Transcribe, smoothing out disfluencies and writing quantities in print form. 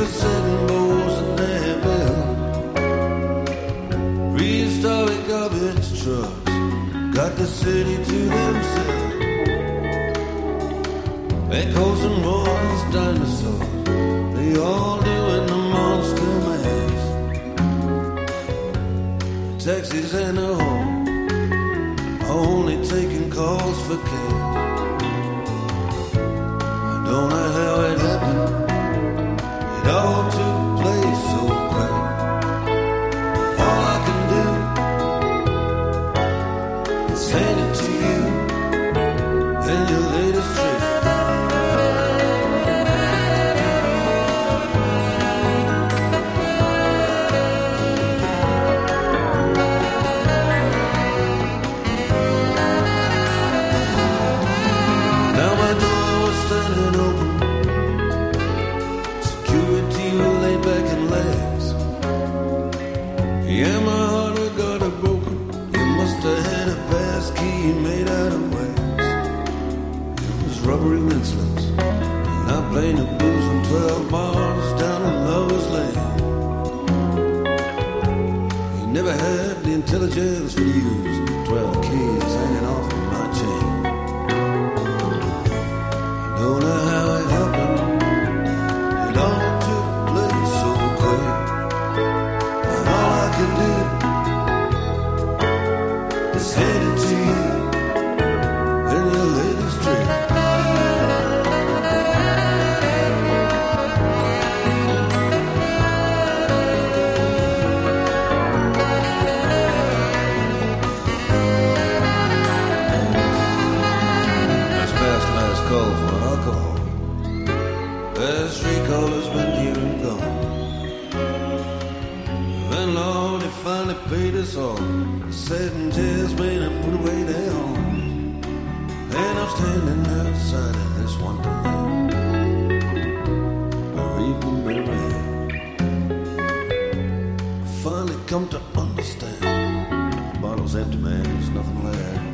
were setting bows in their bell. Prehistoric garbage trucks got the city to themselves. Echoes and roars, dinosaurs, they all doing the monster mash. Taxis and a home are only taking calls for cash. I don't know how it happened. It all took place so quick. All I can do is hand it to you and your latest trick. Now my door was standing open. Security were laid back in legs. Yeah, my heart had got it broken. You must have had a pass key made out of wax. It was rubbery mincelets, and I played the blues on 12 bars down in Lover's Lane. He never had the intelligence for use 12 keys hanging off of my chain. Don't know how it happened. It all took place so quick. And all I can do is hand it to you and your latest trick. That's past last call for alcohol. Last recall has been here and gone. Then Lord, he finally paid us all. Sat and tears made him put away their home. And I'm standing outside of this wonderland, where even buried. I finally come to understand. The bottle's empty, man, there's nothing left.